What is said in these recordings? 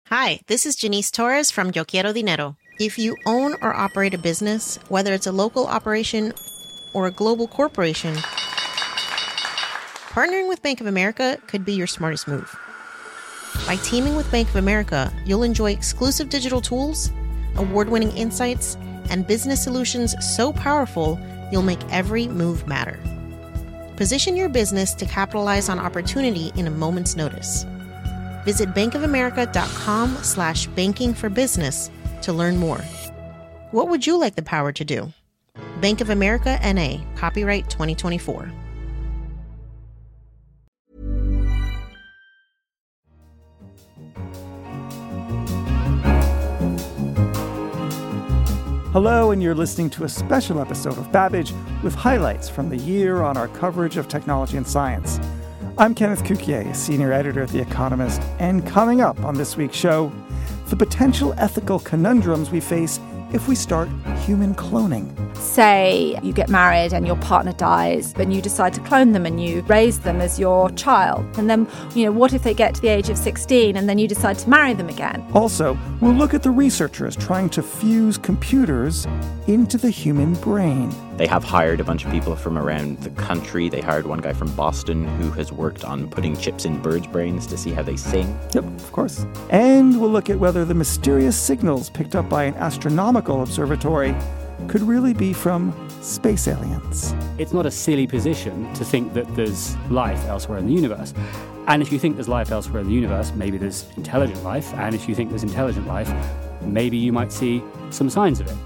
Hi, this is Janice Torres from Yo Quiero Dinero. If you own or operate a business, whether it's a local operation or a global corporation, partnering with Bank of America could be your smartest move. By teaming with Bank of America, you'll enjoy exclusive digital tools, award-winning insights, and business solutions so powerful, you'll make every move matter. Position your business to capitalize on opportunity in a moment's notice. Visit bankofamerica.com/bankingforbusiness to learn more. What would you like the power to do? Bank of America N.A., copyright 2024. Hello, and you're listening to a special episode of Babbage with highlights from the year on our coverage of technology and science. I'm Kenneth Cukier, senior editor at The Economist, and coming up on this week's show, the potential ethical conundrums we face if we start human cloning. Say you get married and your partner dies, and you decide to clone them and you raise them as your child. And then, what if they get to the age of 16 and then you decide to marry them again? Also, we'll look at the researchers trying to fuse computers into the human brain. They have hired a bunch of people from around the country. They hired one guy from Boston who has worked on putting chips in birds' brains to see how they sing. Yep, of course. And we'll look at whether the mysterious signals picked up by an astronomical observatory could really be from space aliens. It's not a silly position to think that there's life elsewhere in the universe. And if you think there's life elsewhere in the universe, maybe there's intelligent life. And if you think there's intelligent life, maybe you might see some signs of it.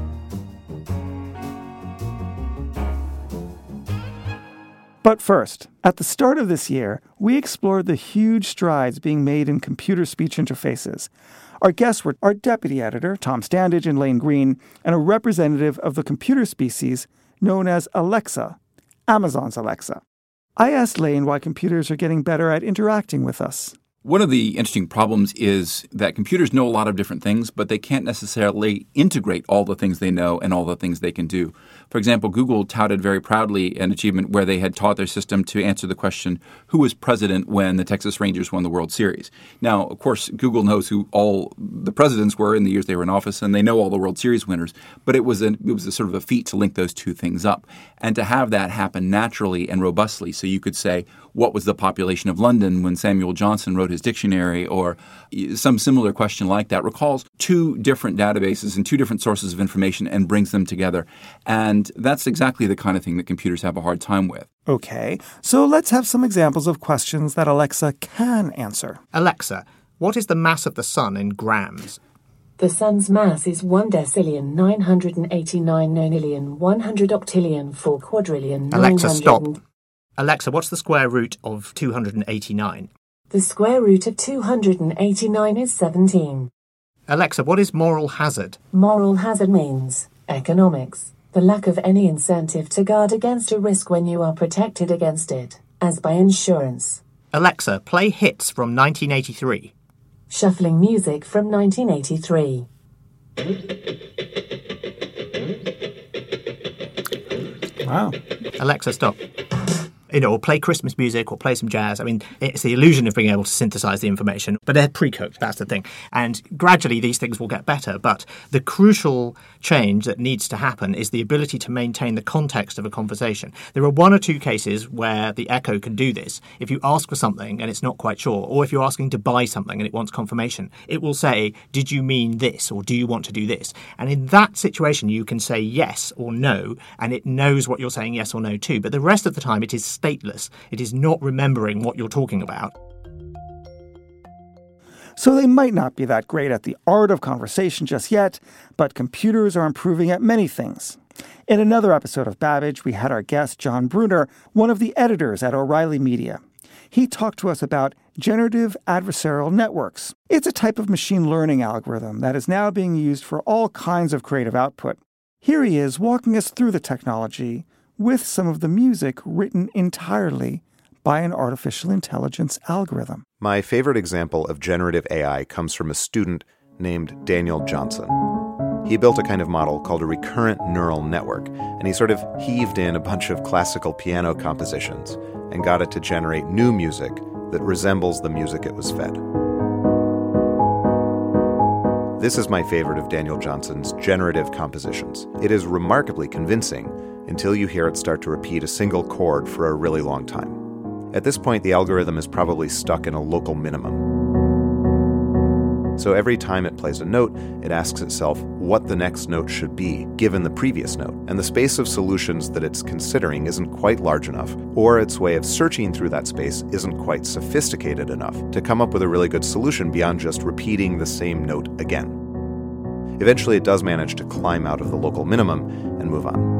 But first, at the start of this year, we explored the huge strides being made in computer speech interfaces. Our guests were our deputy editor, Tom Standage and Lane Green, and a representative of the computer species known as Alexa, Amazon's Alexa. I asked Lane why computers are getting better at interacting with us. One of the interesting problems is that computers know a lot of different things, but they can't necessarily integrate all the things they know and all the things they can do. For example, Google touted very proudly an achievement where they had taught their system to answer the question, who was president when the Texas Rangers won the World Series? Now, of course, Google knows who all the presidents were in the years they were in office, and they know all the World Series winners, but it was a sort of a feat to link those two things up. And to have that happen naturally and robustly, so you could say, what was the population of London when Samuel Johnson wrote his dictionary, or some similar question like that, recalls two different databases and two different sources of information and brings them together. And that's exactly the kind of thing that computers have a hard time with. Okay, so let's have some examples of questions that Alexa can answer. Alexa, what is the mass of the sun in grams? The sun's mass is 1 decillion 989 nonillion 100 octillion 4 quadrillion. Alexa, stop. Alexa, what's the square root of 289? The square root of 289 is 17. Alexa, what is moral hazard? Moral hazard means economics, the lack of any incentive to guard against a risk when you are protected against it, as by insurance. Alexa, play hits from 1983. Shuffling music from 1983. Wow. Alexa, stop. Or play Christmas music or play some jazz. I mean, it's the illusion of being able to synthesize the information, but they're pre-cooked. That's the thing. And gradually these things will get better. But the crucial change that needs to happen is the ability to maintain the context of a conversation. There are one or two cases where the Echo can do this. If you ask for something and it's not quite sure, or if you're asking to buy something and it wants confirmation, it will say, did you mean this, or do you want to do this? And in that situation, you can say yes or no, and it knows what you're saying yes or no to. But the rest of the time, it is stateless. It is not remembering what you're talking about. So they might not be that great at the art of conversation just yet, but computers are improving at many things. In another episode of Babbage, we had our guest, John Brunner, one of the editors at O'Reilly Media. He talked to us about generative adversarial networks. It's a type of machine learning algorithm that is now being used for all kinds of creative output. Here he is walking us through the technology with some of the music written entirely by an artificial intelligence algorithm. My favorite example of generative AI comes from a student named Daniel Johnson. He built a kind of model called a recurrent neural network, and he sort of heaved in a bunch of classical piano compositions and got it to generate new music that resembles the music it was fed. This is my favorite of Daniel Johnson's generative compositions. It is remarkably convincing until you hear it start to repeat a single chord for a really long time. At this point, the algorithm is probably stuck in a local minimum. So every time it plays a note, it asks itself what the next note should be, given the previous note. And the space of solutions that it's considering isn't quite large enough, or its way of searching through that space isn't quite sophisticated enough to come up with a really good solution beyond just repeating the same note again. Eventually, it does manage to climb out of the local minimum and move on.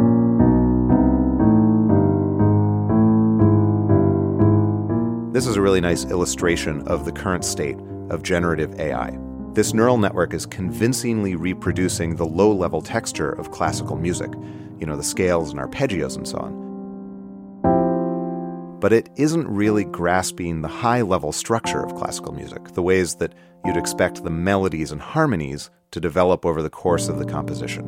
This is a really nice illustration of the current state of generative AI. This neural network is convincingly reproducing the low-level texture of classical music, the scales and arpeggios and so on. But it isn't really grasping the high-level structure of classical music, the ways that you'd expect the melodies and harmonies to develop over the course of the composition.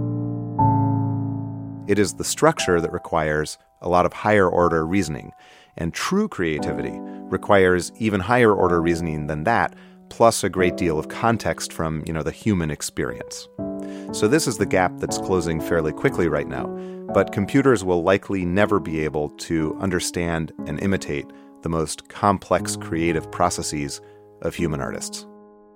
It is the structure that requires a lot of higher-order reasoning, and true creativity requires even higher order reasoning than that, plus a great deal of context from, the human experience. So this is the gap that's closing fairly quickly right now, but computers will likely never be able to understand and imitate the most complex creative processes of human artists.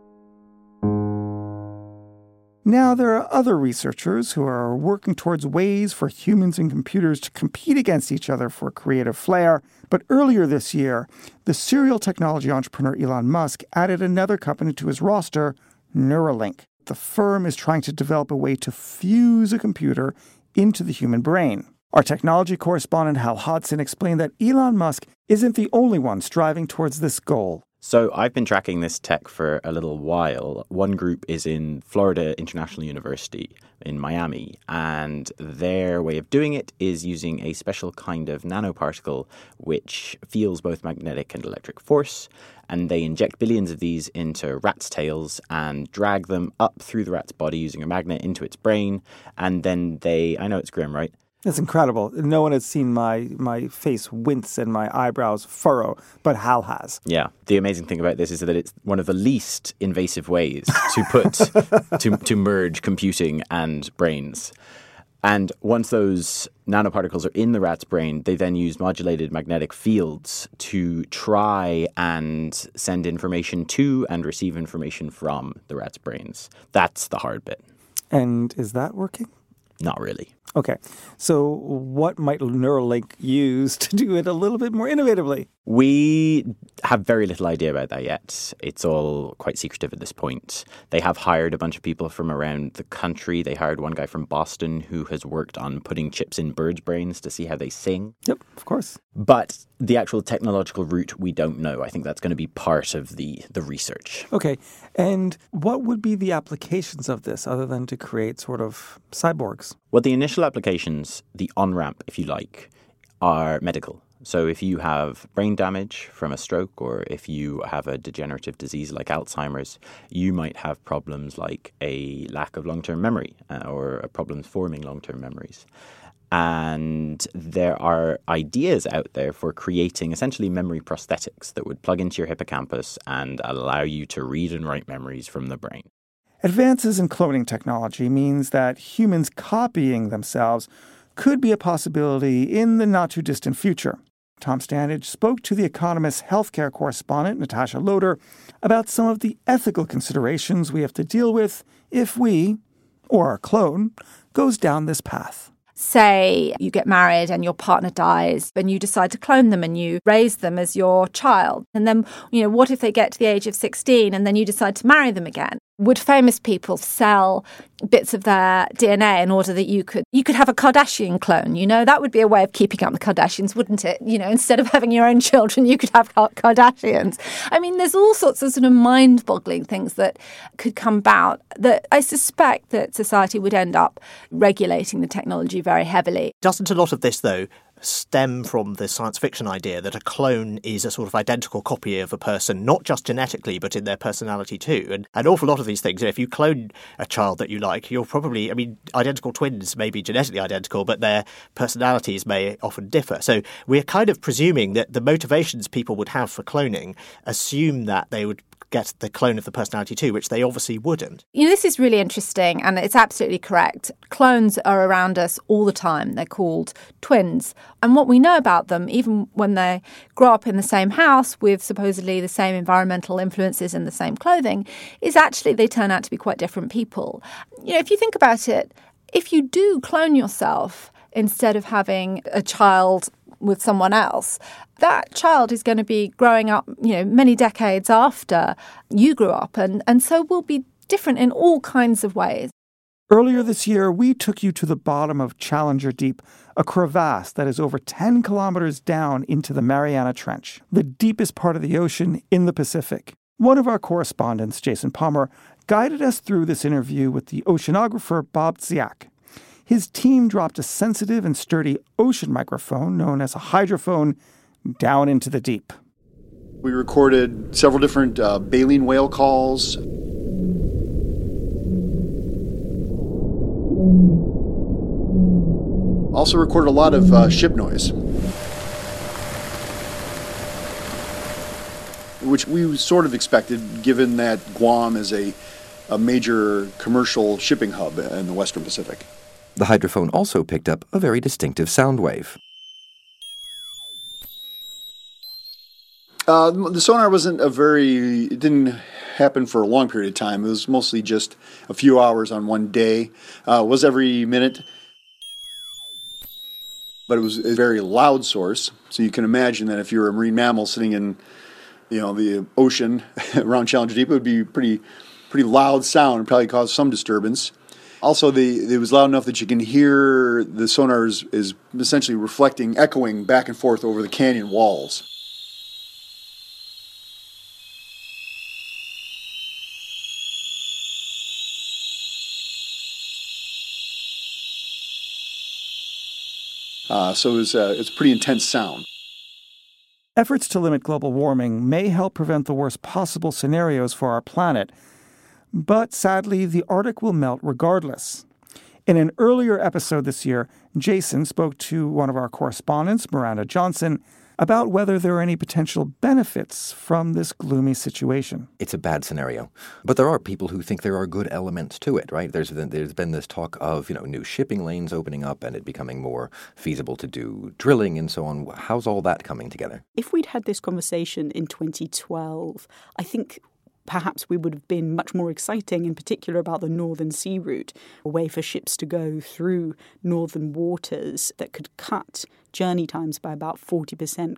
Now, there are other researchers who are working towards ways for humans and computers to compete against each other for creative flair. But earlier this year, the serial technology entrepreneur Elon Musk added another company to his roster, Neuralink. The firm is trying to develop a way to fuse a computer into the human brain. Our technology correspondent Hal Hodson explained that Elon Musk isn't the only one striving towards this goal. So I've been tracking this tech for a little while. One group is in Florida International University in Miami, and their way of doing it is using a special kind of nanoparticle which feels both magnetic and electric force, and they inject billions of these into rats' tails and drag them up through the rat's body using a magnet into its brain, and then I know it's grim, right? That's incredible. No one has seen my face wince and my eyebrows furrow, but Hal has. Yeah. The amazing thing about this is that it's one of the least invasive ways to put to merge computing and brains. And once those nanoparticles are in the rat's brain, they then use modulated magnetic fields to try and send information to and receive information from the rat's brains. That's the hard bit. And is that working? Not really. Okay. So what might Neuralink use to do it a little bit more innovatively? We have very little idea about that yet. It's all quite secretive at this point. They have hired a bunch of people from around the country. They hired one guy from Boston who has worked on putting chips in birds' brains to see how they sing. Yep, of course. But the actual technological route, we don't know. I think that's going to be part of the research. Okay. And what would be the applications of this other than to create sort of cyborgs? Well, the initial applications, the on-ramp, if you like, are medical. So if you have brain damage from a stroke, or if you have a degenerative disease like Alzheimer's, you might have problems like a lack of long-term memory or problems forming long-term memories. And there are ideas out there for creating essentially memory prosthetics that would plug into your hippocampus and allow you to read and write memories from the brain. Advances in cloning technology means that humans copying themselves could be a possibility in the not-too-distant future. Tom Standage spoke to The Economist's healthcare correspondent, Natasha Loder, about some of the ethical considerations we have to deal with if we, or our clone, goes down this path. Say you get married and your partner dies and you decide to clone them and you raise them as your child. And then, what if they get to the age of 16 and then you decide to marry them again? Would famous people sell bits of their DNA in order that you could have a Kardashian clone? That would be a way of keeping up the Kardashians, wouldn't it? Instead of having your own children, you could have Kardashians. I mean, there's all sorts of sort of mind-boggling things that could come about that I suspect that society would end up regulating the technology very heavily. Doesn't a lot of this, though, stem from the science fiction idea that a clone is a sort of identical copy of a person, not just genetically, but in their personality too? And an awful lot of these things, if you clone a child that you like, you're probably, identical twins may be genetically identical, but their personalities may often differ. So we're kind of presuming that the motivations people would have for cloning assume that they would get the clone of the personality too, which they obviously wouldn't. This is really interesting, and it's absolutely correct. Clones are around us all the time. They're called twins. And what we know about them, even when they grow up in the same house with supposedly the same environmental influences and the same clothing, is actually they turn out to be quite different people. If you think about it, if you do clone yourself instead of having a child with someone else, that child is going to be growing up, many decades after you grew up, and so will be different in all kinds of ways. Earlier this year, we took you to the bottom of Challenger Deep, a crevasse that is over 10 kilometers down into the Mariana Trench, the deepest part of the ocean in the Pacific. One of our correspondents, Jason Palmer, guided us through this interview with the oceanographer Bob Dziak. His team dropped a sensitive and sturdy ocean microphone, known as a hydrophone, down into the deep. We recorded several different baleen whale calls. Also recorded a lot of ship noise, which we sort of expected, given that Guam is a major commercial shipping hub in the Western Pacific. The hydrophone also picked up a very distinctive sound wave. The sonar it didn't happen for a long period of time. It was mostly just a few hours on one day. It was every minute. But it was a very loud source. So you can imagine that if you're a marine mammal sitting in, the ocean around Challenger Deep, it would be pretty loud sound and probably cause some disturbance. Also, it was loud enough that you can hear the sonar is essentially echoing back and forth over the canyon walls. So it's pretty intense sound. Efforts to limit global warming may help prevent the worst possible scenarios for our planet. But sadly, the Arctic will melt regardless. In an earlier episode this year, Jason spoke to one of our correspondents, Miranda Johnson, about whether there are any potential benefits from this gloomy situation. It's a bad scenario. But there are people who think there are good elements to it, right? There's been this talk of, new shipping lanes opening up and it becoming more feasible to do drilling and so on. How's all that coming together? If we'd had this conversation in 2012, I think perhaps we would have been much more exciting, in particular about the Northern Sea Route, a way for ships to go through northern waters that could cut journey times by about 40%.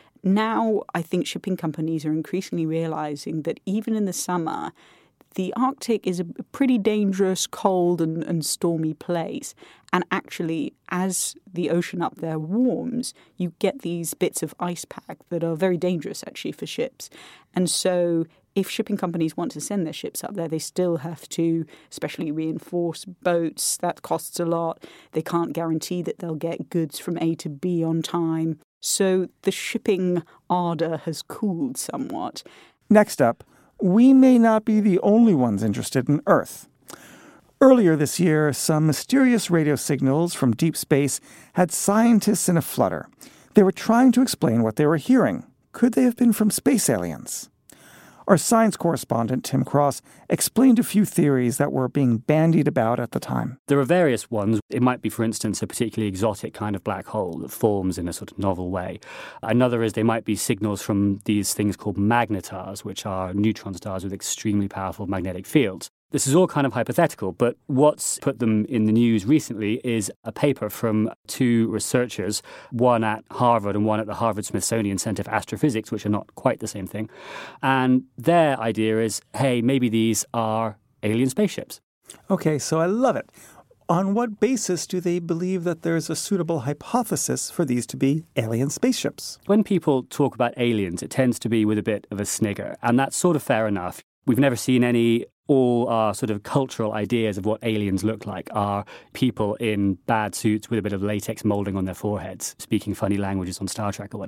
Now, I think shipping companies are increasingly realizing that even in the summer, the Arctic is a pretty dangerous, cold and stormy place. And actually, as the ocean up there warms, you get these bits of ice pack that are very dangerous, actually, for ships. And so if shipping companies want to send their ships up there, they still have to specially reinforce boats. That costs a lot. They can't guarantee that they'll get goods from A to B on time. So the shipping ardor has cooled somewhat. Next up, we may not be the only ones interested in Earth. Earlier this year, some mysterious radio signals from deep space had scientists in a flutter. They were trying to explain what they were hearing. Could they have been from space aliens? Our science correspondent, Tim Cross, explained a few theories that were being bandied about at the time. There are various ones. It might be, for instance, a particularly exotic kind of black hole that forms in a sort of novel way. Another is they might be signals from these things called magnetars, which are neutron stars with extremely powerful magnetic fields. This is all kind of hypothetical, but what's put them in the news recently is a paper from two researchers, one at Harvard and one at the Harvard-Smithsonian Center for Astrophysics, which are not quite the same thing. And their idea is, hey, maybe these are alien spaceships. Okay, so I love it. On what basis do they believe that there's a suitable hypothesis for these to be alien spaceships? When people talk about aliens, it tends to be with a bit of a snigger, and that's sort of fair enough. We've never seen any. All our sort of cultural ideas of what aliens look like are people in bad suits with a bit of latex molding on their foreheads, speaking funny languages on Star Trek or whatever.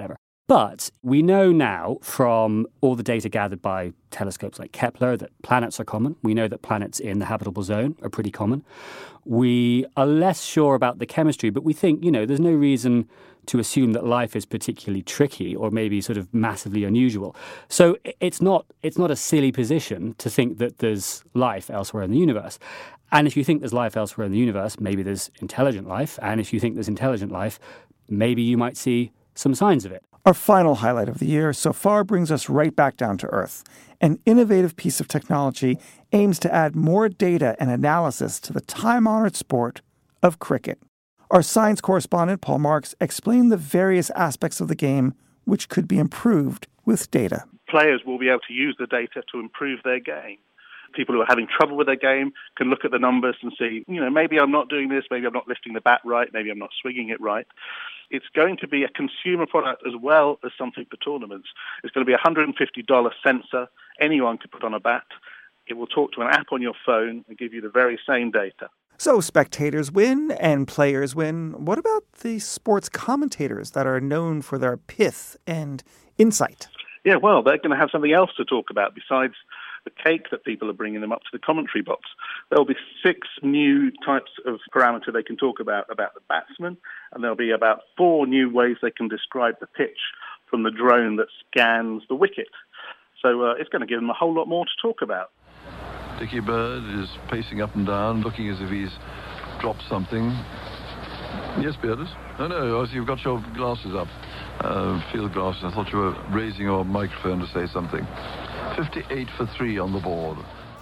But we know now from all the data gathered by telescopes like Kepler that planets are common. We know that planets in the habitable zone are pretty common. We are less sure about the chemistry, but we think, there's no reason to assume that life is particularly tricky or maybe sort of massively unusual. So it's not a silly position to think that there's life elsewhere in the universe. And if you think there's life elsewhere in the universe, maybe there's intelligent life. And if you think there's intelligent life, maybe you might see some signs of it. Our final highlight of the year so far brings us right back down to earth. An innovative piece of technology aims to add more data and analysis to the time-honored sport of cricket. Our science correspondent, Paul Marks, explained the various aspects of the game which could be improved with data. Players will be able to use the data to improve their game. People who are having trouble with their game can look at the numbers and see, maybe I'm not doing this, maybe I'm not lifting the bat right, maybe I'm not swinging it right. It's going to be a consumer product as well as something for tournaments. It's going to be a $150 sensor anyone can put on a bat. It will talk to an app on your phone and give you the very same data. So spectators win and players win. What about the sports commentators that are known for their pith and insight? Yeah, well, they're going to have something else to talk about besides the cake that people are bringing them up to the commentary box. There'll be 6 new types of parameter they can talk about the batsman, and there'll be about 4 new ways they can describe the pitch from the drone that scans the wicket. So it's going to give them a whole lot more to talk about. Dickie Bird is pacing up and down, looking as if he's dropped something. Yes, Bearded? Oh, no, you've got your glasses up. Field glasses. I thought you were raising your microphone to say something. 58 for 3 on the board.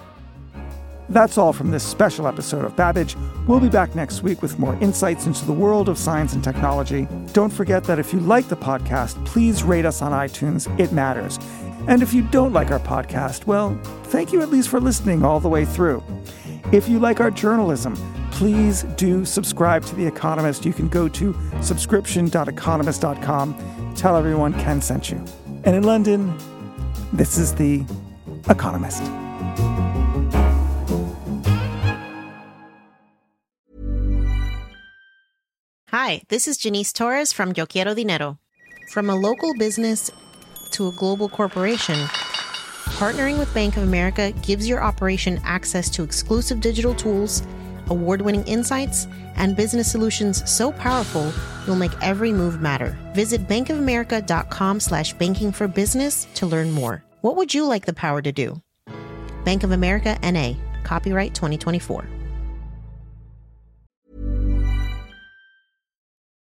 That's all from this special episode of Babbage. We'll be back next week with more insights into the world of science and technology. Don't forget that if you like the podcast, please rate us on iTunes. It matters. And if you don't like our podcast, well, thank you at least for listening all the way through. If you like our journalism, please do subscribe to The Economist. You can go to subscription.economist.com. Tell everyone Ken sent you. And in London, this is The Economist. Hi, this is Janice Torres from Yo Quiero Dinero. From a local business to a global corporation, partnering with Bank of America gives your operation access to exclusive digital tools, award-winning insights, and business solutions so powerful you'll make every move matter. Visit bankofamerica.com/banking for business to learn more. What would you like the power to do? Bank of America, N.A. Copyright 2024.